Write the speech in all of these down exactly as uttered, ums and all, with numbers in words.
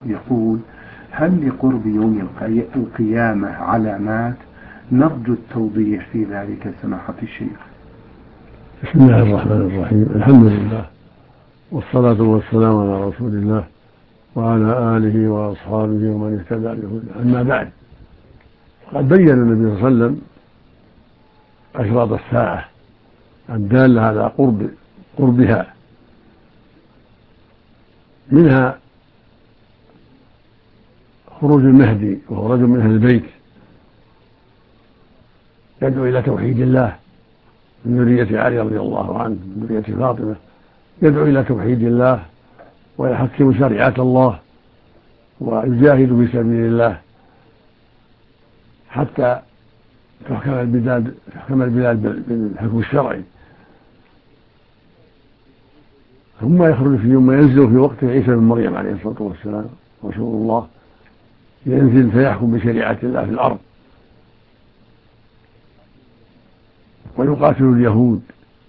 يقول: هل لقرب يوم القيامة علامات؟ نرجو التوضيح في ذلك سماحة الشيخ. بسم الله الرحمن الرحيم. الحمد لله والصلاة والسلام على رسول الله وعلى آله وأصحابه ومن اهتدى بهداه. أما بعد، قد بين النبي صلى الله عليه وسلم أشراط الساعة الدالة على قرب قربها، منها خروج المهدي وهو رجل من أهل البيت يدعو إلى توحيد الله من ذرية علي رضي الله عنه من ذرية فاطمة، يدعو إلى توحيد الله ويحكم شريعة الله ويجاهد في سبيل الله حتى تحكم البلاد تحكم البلاد بالحكم الشرعي. ثم يخرج في يوم ينزل في وقت عيسى بن مريم عليه الصلاة والسلام رسول الله، ينزل فيحكم بشريعة الله في الأرض ويقاتل اليهود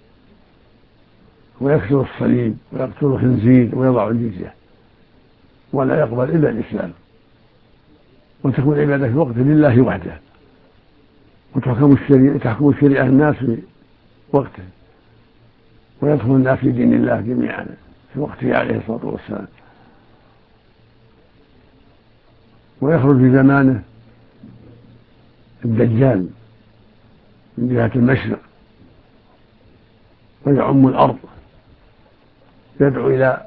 ويكسر الصليب ويقتل الخنزير ويضع الجزية ولا يقبل إلا الإسلام، وتكون العبادة في وقت لله وحده، وتحكم الشريعة تحكم الشريعة الناس في وقته، ويدخل الناس في دين الله جميعا في وقته عليه الصلاة والسلام. ويخرج في زمانه الدجال من جهة المشرق ويعم الأرض، يدعو إلى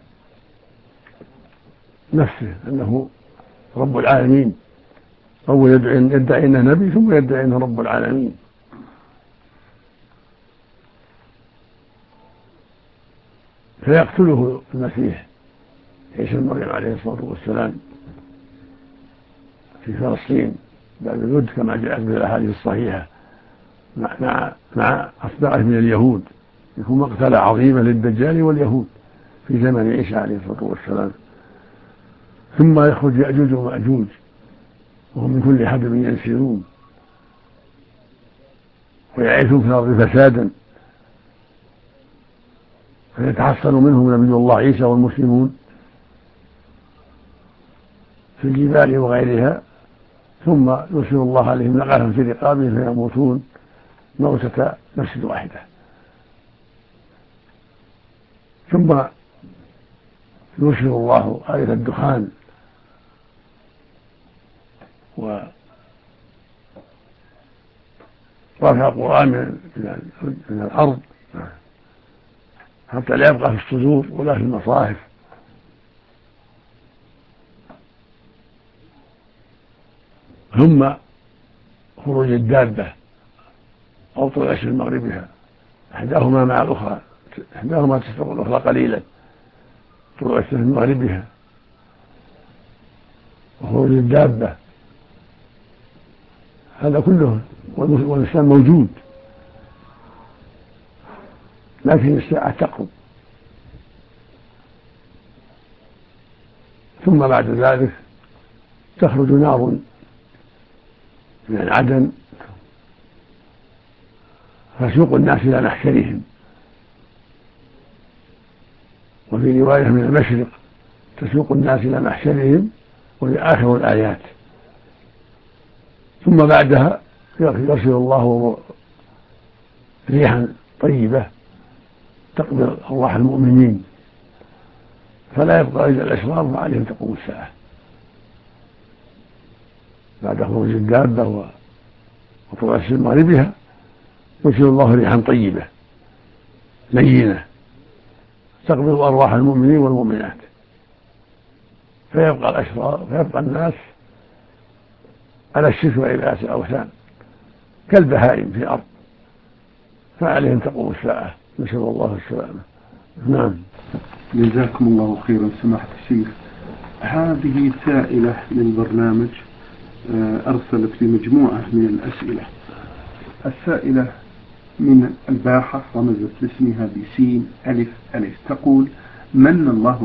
نفسه أنه رب العالمين، أو يدعي أنه نبي ثم يدعي أنه رب العالمين. فيقتله المسيح عيسى بن مريم عليه الصلاة والسلام في فلسطين بعد الود كما جاءت في الأحاديث الصحيحة مع مع مع أتباعه من اليهود، يكون مقتلة عظيمة للدجال واليهود في زمن عيسى عليه الصلاة والسلام. ثم يخرج يأجوج ومأجوج وهم من كل حدب ينسلون ويعيثون في الأرض فسادا، فيتحصن منهم نبي الله عيسى والمسلمون في الجبال وغيرها، ثم يرسل الله عليهم نقعا في رقابهم فيموتون موتة نفس واحدة. ثم يرسل الله آية الدخان ورفع القرآن من الأرض حتى لا يبقى في الصدور ولا في المصاحف. ثم خروج الدابة أو طلوع الشمس من مغربها، إحداهما مع الأخرى، إحداهما تسبق الأخرى قليلا، طلوع الشمس من مغربها وخروج الدابة، هذا كله والإسلام موجود، لكن الساعة تقرب. ثم بعد ذلك تخرج نار من عدن فسوق الناس إلى محشرهم، وفي رواية من المشرق تسوق الناس إلى محشرهم، وفي آخر الآيات. ثم بعدها يرسل الله ريحا طيبة تقبض أرواح المؤمنين، فلا يبقى إلا الأشرار فعليهم تقوم الساعة بعد خروج الدابة وطلوع الشمس من مغربها. يرسل الله ريحا طيبة لينة تقبض أرواح المؤمنين والمؤمنات، فيبقى الأشرار فيبقى الناس على الشرك وعبادة الأوثان كالبهائم في الأرض، فعليهم تقوم الساعة، نسأل الله السلامة. نعم. جزاكم الله خيرا سماحة الشيخ. هذه سائلة للبرنامج أرسلت بمجموعة من الأسئلة. السائلة من الباحة رمزت لاسمها بسين ألف ألف، تقول: من الله